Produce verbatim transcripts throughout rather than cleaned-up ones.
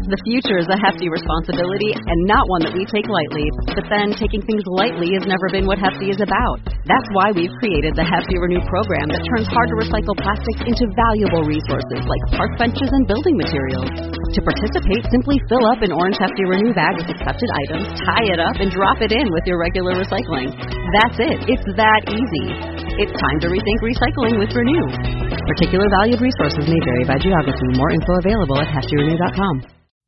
The future is a hefty responsibility and not one that we take lightly. But then, taking things lightly has never been what Hefty is about. That's why we've created the Hefty Renew program that turns hard-to-recycle plastics into valuable resources like park benches and building materials. To participate, simply fill up an orange Hefty Renew bag with accepted items, tie it up, and drop it in with your regular recycling. That's it. It's that easy. It's time to rethink recycling with Renew. Particular valued resources may vary by geography. More info available at hefty renew dot com.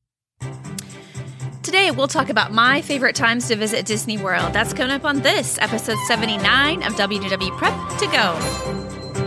Today, we'll talk about my favorite times to visit Disney World. That's coming up on this, episode seventy-nine of W D W Prep to Go.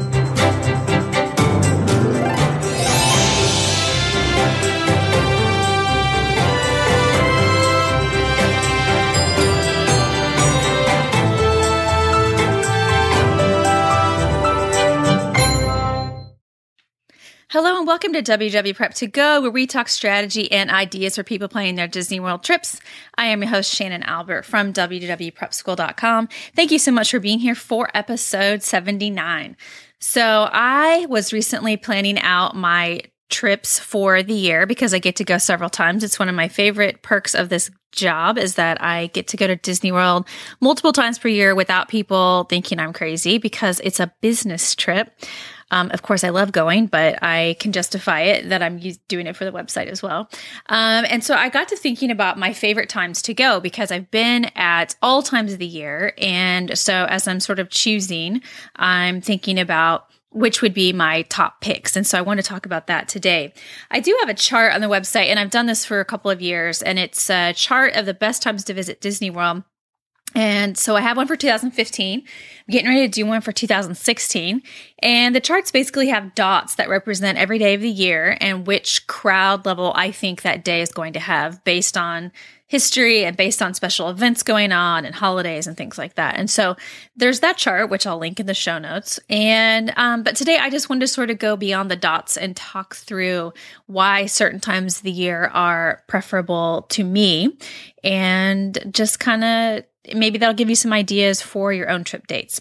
Hello and welcome to W W Prep to Go, where we talk strategy and ideas for people planning their Disney World trips. I am your host, Shannon Albert from W W prep school dot com. Thank you so much for being here for episode seventy-nine. So I was recently planning out my trips for the year because I get to go several times. It's one of my favorite perks of this job is that I get to go to Disney World multiple times per year without people thinking I'm crazy because it's a business trip. Um, of course, I love going, but I can justify it that I'm doing it for the website as well. Um, and so I got to thinking about my favorite times to go because I've been at all times of the year. And so as I'm sort of choosing, I'm thinking about which would be my top picks. And so I want to talk about that today. I do have a chart on the website, and I've done this for a couple of years, and it's a chart of the best times to visit Disney World. And so I have one for two thousand fifteen. I'm getting ready to do one for two thousand sixteen. And the charts basically have dots that represent every day of the year and which crowd level I think that day is going to have based on history and based on special events going on and holidays and things like that. And so there's that chart, which I'll link in the show notes. And, um, but today I just wanted to sort of go beyond the dots and talk through why certain times of the year are preferable to me and just kind of maybe that'll give you some ideas for your own trip dates.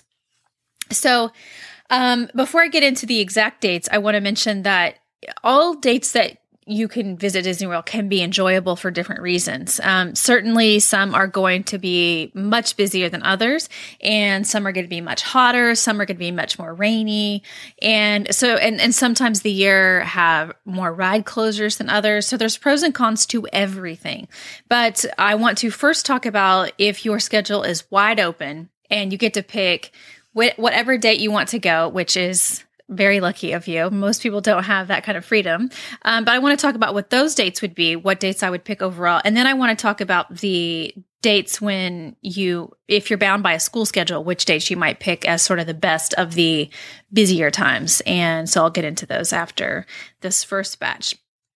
So um, before I get into the exact dates, I want to mention that all dates that you can visit Disney World can be enjoyable for different reasons. Um, certainly, some are going to be much busier than others, and some are going to be much hotter. Some are going to be much more rainy, and so and and sometimes the year have more ride closures than others. So there's pros and cons to everything. But I want to first talk about if your schedule is wide open and you get to pick wh- whatever date you want to go, which is very lucky of you. Most people don't have that kind of freedom. Um, but I want to talk about what those dates would be, what dates I would pick overall. And then I want to talk about the dates when you, if you're bound by a school schedule, which dates you might pick as sort of the best of the busier times. And so I'll get into those after this first batch.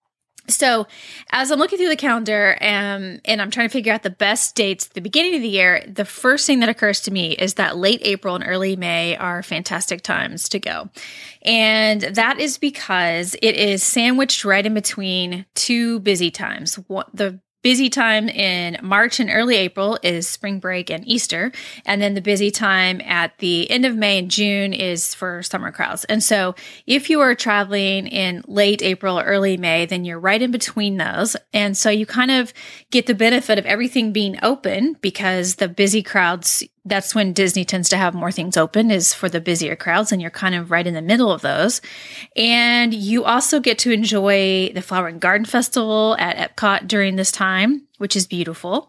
So as I'm looking through the calendar um, and I'm trying to figure out the best dates at the beginning of the year, the first thing that occurs to me is that late April and early May are fantastic times to go. And that is because it is sandwiched right in between two busy times. One, the busy time in March and early April is spring break and Easter. And then the busy time at the end of May and June is for summer crowds. And so if you are traveling in late April or early May, then you're right in between those. And so you kind of get the benefit of everything being open because the busy crowds, that's when Disney tends to have more things open, is for the busier crowds, and you're kind of right in the middle of those. And you also get to enjoy the Flower and Garden Festival at Epcot during this time, which is beautiful.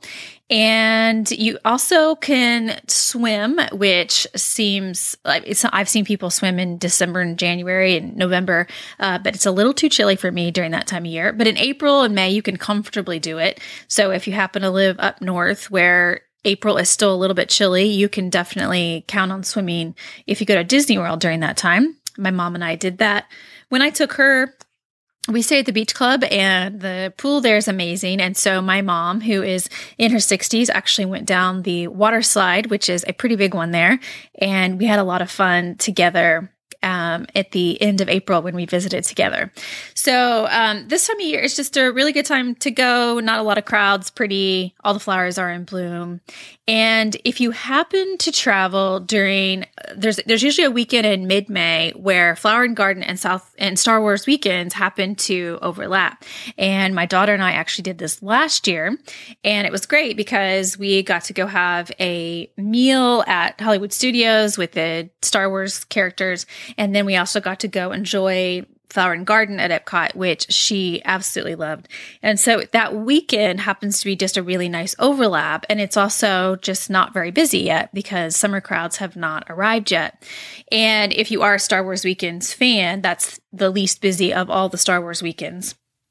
And you also can swim, which seems like it's, I've seen people swim in December and January and November, uh, but it's a little too chilly for me during that time of year. But in April and May, you can comfortably do it. So if you happen to live up north where April is still a little bit chilly, you can definitely count on swimming if you go to Disney World during that time. My mom and I did that. When I took her, we stayed at the beach club and the pool there is amazing. And so my mom, who is in her sixties, actually went down the water slide, which is a pretty big one there. And we had a lot of fun together um, at the end of April when we visited together. So um, this time of year is just a really good time to go. Not a lot of crowds, pretty. All the flowers are in bloom. And if you happen to travel during, there's there's usually a weekend in mid-May where Flower and Garden and South and Star Wars weekends happen to overlap. And my daughter and I actually did this last year, and it was great because we got to go have a meal at Hollywood Studios with the Star Wars characters, and then we also got to go enjoy Flower and Garden at Epcot, which she absolutely loved. And so that weekend happens to be just a really nice overlap. And it's also just not very busy yet because summer crowds have not arrived yet. And if you are a Star Wars Weekends fan, that's the least busy of all the Star Wars weekends.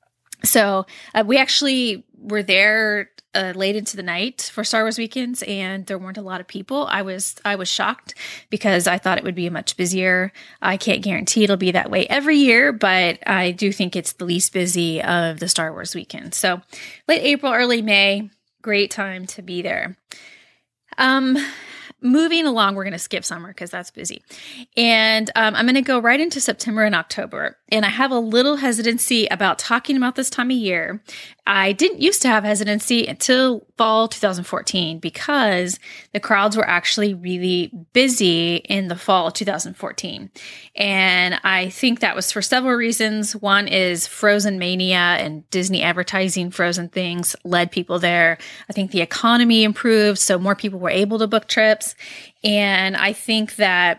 So uh, we actually were there uh, late into the night for Star Wars weekends, and there weren't a lot of people. I was I was shocked because I thought it would be much busier. I can't guarantee it'll be that way every year, but I do think it's the least busy of the Star Wars weekend. So late April, early May, great time to be there. Um. Moving along, we're going to skip summer because that's busy. And um, I'm going to go right into September and October. And I have a little hesitancy about talking about this time of year. I didn't used to have hesitancy until fall two thousand fourteen because the crowds were actually really busy in the fall of two thousand fourteen. And I think that was for several reasons. One is Frozen mania and Disney advertising Frozen things led people there. I think the economy improved, so more people were able to book trips. And I think that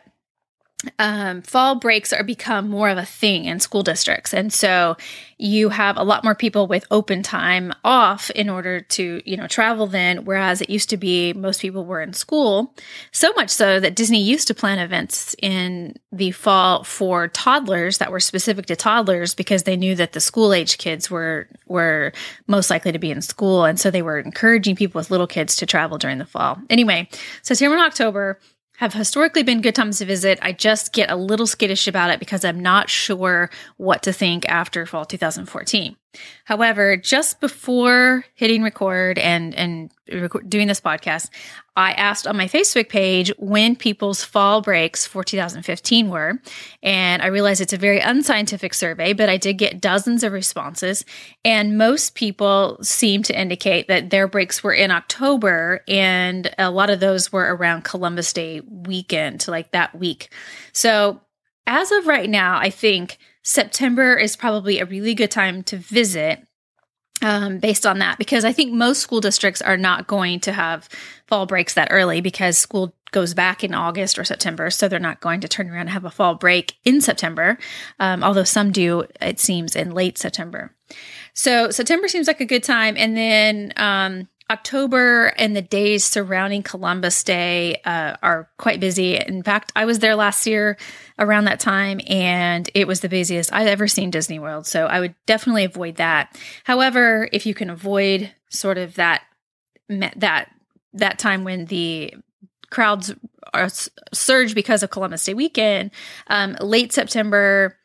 um, fall breaks are become more of a thing in school districts. And so you have a lot more people with open time off in order to, you know, travel then, whereas it used to be most people were in school. So much so that Disney used to plan events in the fall for toddlers that were specific to toddlers because they knew that the school age kids were, were most likely to be in school. And so they were encouraging people with little kids to travel during the fall. Anyway, September and October have historically been good times to visit. I just get a little skittish about it because I'm not sure what to think after fall two thousand fourteen. However, just before hitting record and, and rec- doing this podcast, I asked on my Facebook page when people's fall breaks for two thousand fifteen were. And I realized it's a very unscientific survey, but I did get dozens of responses. And most people seem to indicate that their breaks were in October. And a lot of those were around Columbus Day weekend, like that week. So as of right now, I think September is probably a really good time to visit um, based on that, because I think most school districts are not going to have fall breaks that early because school goes back in August or September. So they're not going to turn around and have a fall break in September, um, although some do, it seems, in late September. So September seems like a good time. And then um, October and the days surrounding Columbus Day uh, are quite busy. In fact, I was there last year around that time, and it was the busiest I've ever seen Disney World. So I would definitely avoid that. However, if you can avoid sort of that that that time when the crowds are surge because of Columbus Day weekend, um, late September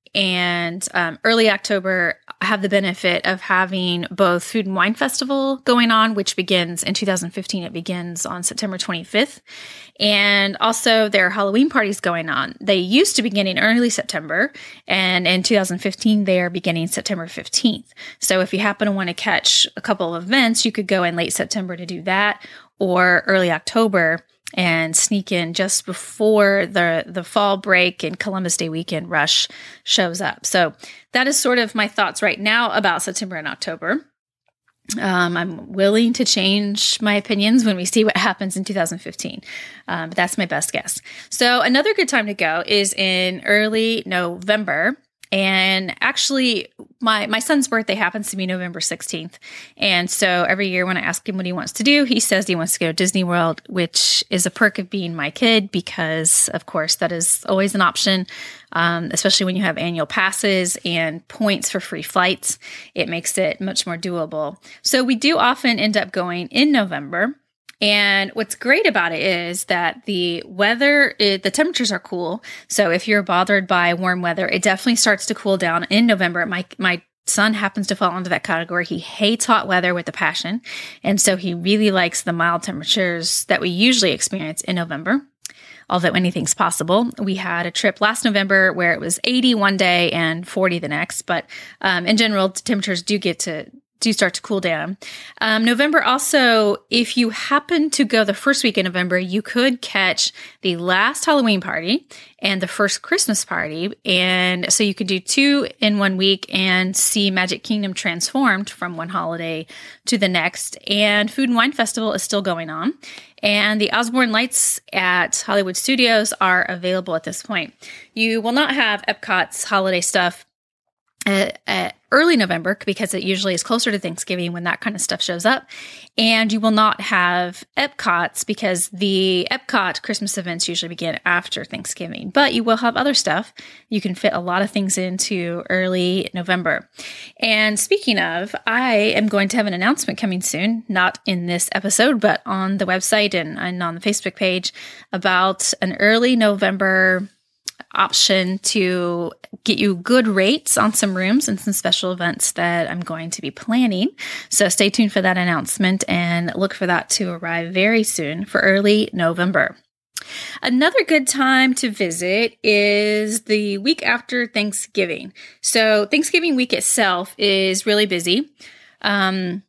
and um, early October have the benefit of having both Food and Wine Festival going on, which begins in two thousand fifteen. It begins on September twenty-fifth. And also there are Halloween parties going on. They used to begin in early September, and in two thousand fifteen, they are beginning September fifteenth. So if you happen to want to catch a couple of events, you could go in late September to do that, or early October and sneak in just before the the fall break and Columbus Day weekend rush shows up. So that is sort of my thoughts right now about September and October. Um, I'm willing to change my opinions when we see what happens in two thousand fifteen, um, but that's my best guess. So another good time to go is in early November. And actually, my, my son's birthday happens to be November sixteenth. And so every year when I ask him what he wants to do, he says he wants to go to Disney World, which is a perk of being my kid because, of course, that is always an option, um, especially when you have annual passes and points for free flights. It makes it much more doable. So we do often end up going in November. And what's great about it is that the weather, it, the temperatures are cool. So if you're bothered by warm weather, it definitely starts to cool down in November. My my son happens to fall into that category. He hates hot weather with a passion. And so he really likes the mild temperatures that we usually experience in November. although anything's possible. We had a trip last November where it was eighty one day and forty the next, but um, in general, temperatures do get to do start to cool down. Um, November also, if you happen to go the first week in November, you could catch the last Halloween party and the first Christmas party. And so you could do two in one week and see Magic Kingdom transformed from one holiday to the next. And Food and Wine Festival is still going on. And the Osborne Lights at Hollywood Studios are available at this point. You will not have Epcot's holiday stuff Uh, uh, early November because it usually is closer to Thanksgiving when that kind of stuff shows up. And you will not have Epcot's because the Epcot Christmas events usually begin after Thanksgiving. But you will have other stuff. You can fit a lot of things into early November. And speaking of, I am going to have an announcement coming soon, not in this episode, but on the website and, and on the Facebook page about an early November option to get you good rates on some rooms and some special events that I'm going to be planning. So stay tuned for that announcement and look for that to arrive very soon for early November. Another good time to visit is the week after Thanksgiving. So Thanksgiving week itself is really busy. Um,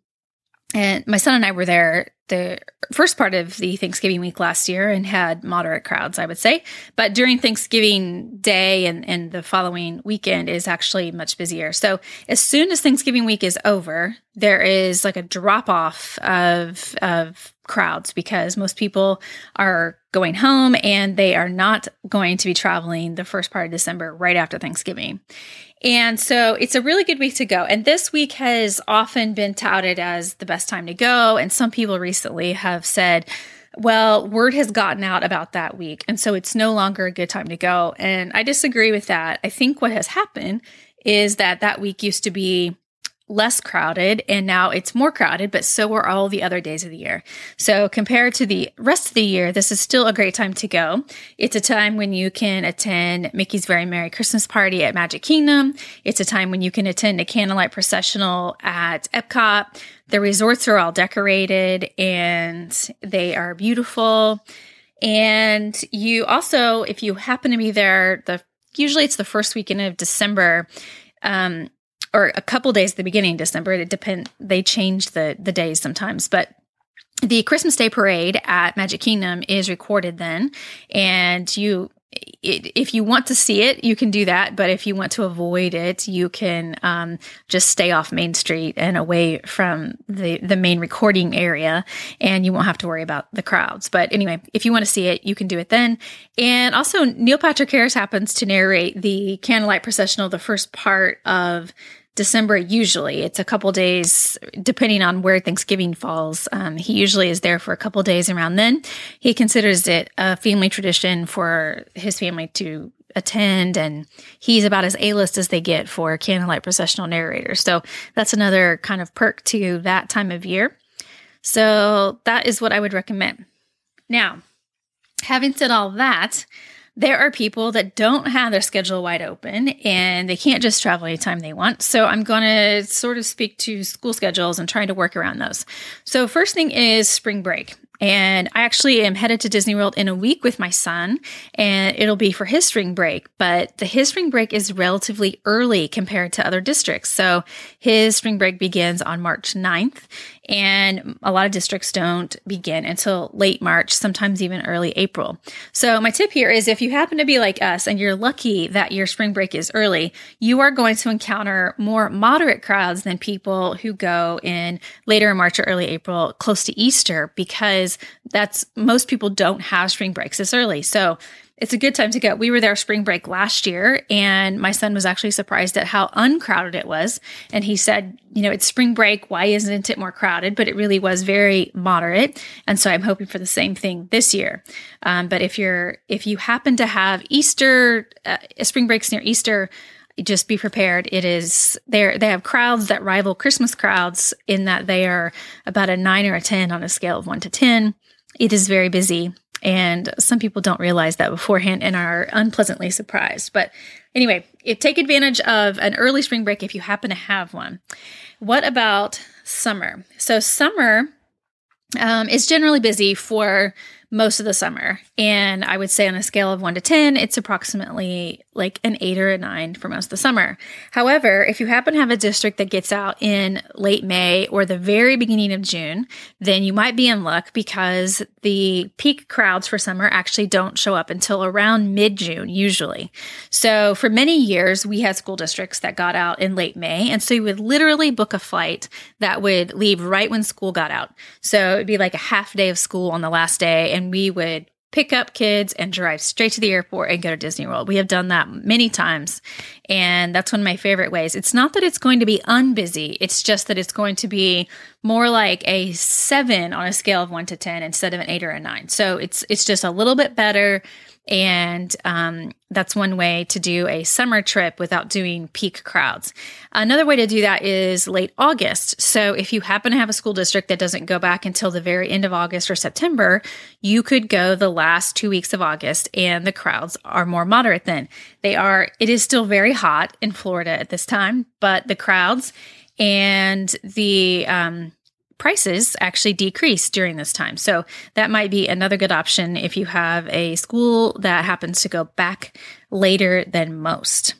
and my son and I were there the first part of the Thanksgiving week last year and had moderate crowds, I would say. But during Thanksgiving Day and, and the following weekend is actually much busier. So as soon as Thanksgiving week is over, there is like a drop off of, of crowds because most people are going home and they are not going to be traveling the first part of December right after Thanksgiving. And so it's a really good week to go. And this week has often been touted as the best time to go. And some people recently have said, well, word has gotten out about that week. And so it's no longer a good time to go. And I disagree with that. I think what has happened is that that week used to be less crowded and now it's more crowded, but so are all the other days of the year. So compared to the rest of the year, this is still a great time to go. It's a time when you can attend Mickey's Very Merry Christmas Party at Magic Kingdom. It's a time when you can attend a candlelight processional at Epcot. The resorts are all decorated and they are beautiful. And you also, if you happen to be there, the usually it's the first weekend of December, um, or a couple days at the beginning of December. It depend. They change the the days sometimes, but the Christmas Day Parade at Magic Kingdom is recorded then, and you, it, if you want to see it, you can do that. But if you want to avoid it, you can um, just stay off Main Street and away from the the main recording area, and you won't have to worry about the crowds. But anyway, if you want to see it, you can do it then. And also, Neil Patrick Harris happens to narrate the candlelight processional, the first part of December. Usually it's a couple days, depending on where Thanksgiving falls. Um, he usually is there for a couple days around then. He considers it a family tradition for his family to attend, and he's about as A-list as they get for candlelight processional narrators. So that's another kind of perk to that time of year. So that is what I would recommend. Now, having said all that, there are people that don't have their schedule wide open and they can't just travel anytime they want. So I'm going to sort of speak to school schedules and trying to work around those. So first thing is spring break. And I actually am headed to Disney World in a week with my son, and it'll be for his spring break. But the his spring break is relatively early compared to other districts. So his spring break begins on March ninth, and a lot of districts don't begin until late March, sometimes even early April. So my tip here is if you happen to be like us and you're lucky that your spring break is early, you are going to encounter more moderate crowds than people who go in later in March or early April close to Easter, because that's most people don't have spring breaks this early. So it's a good time to go. We were there spring break last year, and my son was actually surprised at how uncrowded it was. And he said, you know, it's spring break. Why isn't it more crowded? But it really was very moderate. And so I'm hoping for the same thing this year. Um, but if you're, if you happen to have Easter, uh, spring breaks near Easter, just be prepared. It is there. They have crowds that rival Christmas crowds in that they are about a nine or a ten on a scale of one to ten. It is very busy. And some people don't realize that beforehand and are unpleasantly surprised. But anyway, if, take advantage of an early spring break if you happen to have one. What about summer? So summer um, is generally busy for most of the summer. And I would say on a scale of one to ten, it's approximately like an eight or a nine for most of the summer. However, if you happen to have a district that gets out in late May or the very beginning of June, then you might be in luck because the peak crowds for summer actually don't show up until around mid-June, usually. So for many years, we had school districts that got out in late May. And so you would literally book a flight that would leave right when school got out. So it'd be like a half day of school on the last day, and we would pick up kids and drive straight to the airport and go to Disney World. We have done that many times, and that's one of my favorite ways. It's not that it's going to be unbusy. It's just that it's going to be more like a seven on a scale of one to ten instead of an eight or a nine. So it's it's just a little bit better. And um, that's one way to do a summer trip without doing peak crowds. Another way to do that is late August. So if you happen to have a school district that doesn't go back until the very end of August or September, you could go the last two weeks of August, and the crowds are more moderate then. They are, it is still very hot in Florida at this time, but the crowds and the um prices actually decrease during this time. So that might be another good option if you have a school that happens to go back later than most.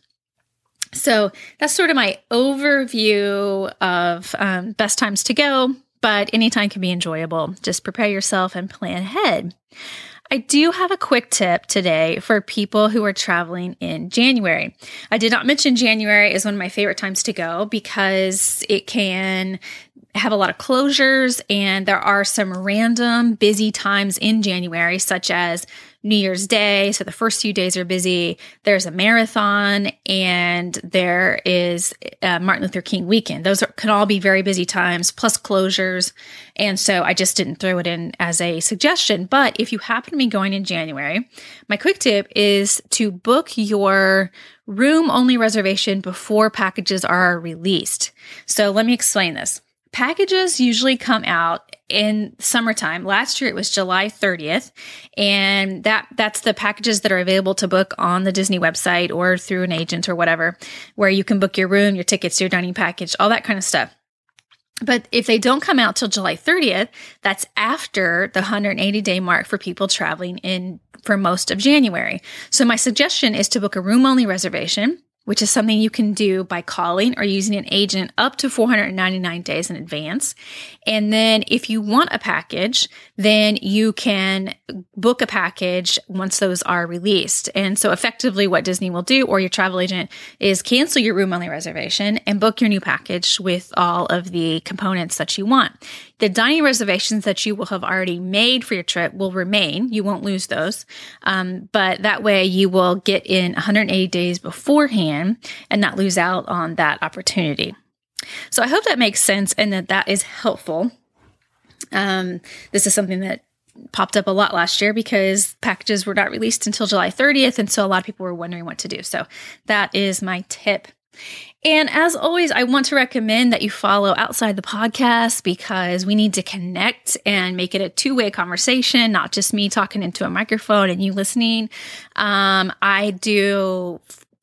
So that's sort of my overview of um, best times to go, but anytime can be enjoyable. Just prepare yourself and plan ahead. I do have a quick tip today for people who are traveling in January. I did not mention January is one of my favorite times to go because it can have a lot of closures, and there are some random busy times in January, such as New Year's Day. So the first few days are busy. There's a marathon, and there is uh, Martin Luther King weekend. Those are, can all be very busy times, plus closures. And so I just didn't throw it in as a suggestion. But if you happen to be going in January, my quick tip is to book your room-only reservation before packages are released. So let me explain this. Packages usually come out in summertime. Last year it was July thirtieth, and that that's the packages that are available to book on the Disney website or through an agent or whatever, where you can book your room, your tickets, your dining package, all that kind of stuff. But if they don't come out till July thirtieth, that's after the one hundred eighty day mark for people traveling in for most of January. So my suggestion is to book a room-only reservation, which is something you can do by calling or using an agent up to four hundred ninety-nine days in advance. And then if you want a package, then you can book a package once those are released. And so effectively what Disney will do, or your travel agent, is cancel your room-only reservation and book your new package with all of the components that you want. The dining reservations that you will have already made for your trip will remain. You won't lose those. Um, but that way you will get in one hundred eighty days beforehand and not lose out on that opportunity. So I hope that makes sense and that that is helpful. Um, this is something that popped up a lot last year because packages were not released until July thirtieth. And so a lot of people were wondering what to do. So that is my tip. And as always, I want to recommend that you follow Outside the Podcast because we need to connect and make it a two-way conversation, not just me talking into a microphone and you listening. Um, I do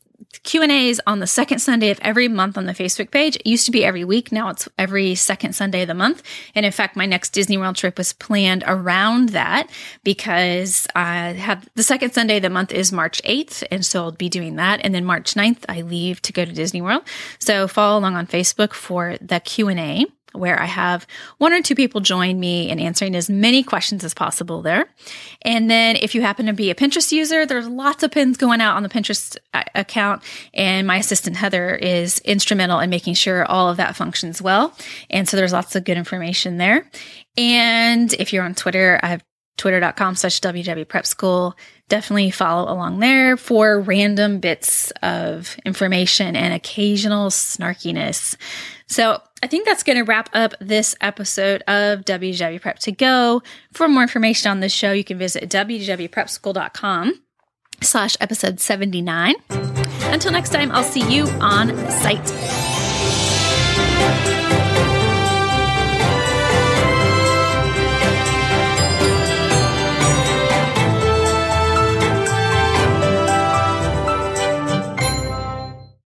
Q and A's on the second Sunday of every month on the Facebook page. It used to be every week. Now it's every second Sunday of the month. And in fact, my next Disney World trip was planned around that because I have the second Sunday of the month is March eighth. And so I'll be doing that. And then March ninth, I leave to go to Disney World. So follow along on Facebook for the Q and A, where I have one or two people join me in answering as many questions as possible there. And then if you happen to be a Pinterest user, there's lots of pins going out on the Pinterest account. And my assistant Heather is instrumental in making sure all of that functions well. And so there's lots of good information there. And if you're on Twitter, I have twitter.com slash WW Prep School. Definitely follow along there for random bits of information and occasional snarkiness. So I think that's going to wrap up this episode of W D W Prep to Go. For more information on this show, you can visit www.prepschool.com slash episode 79. Until next time, I'll see you on site.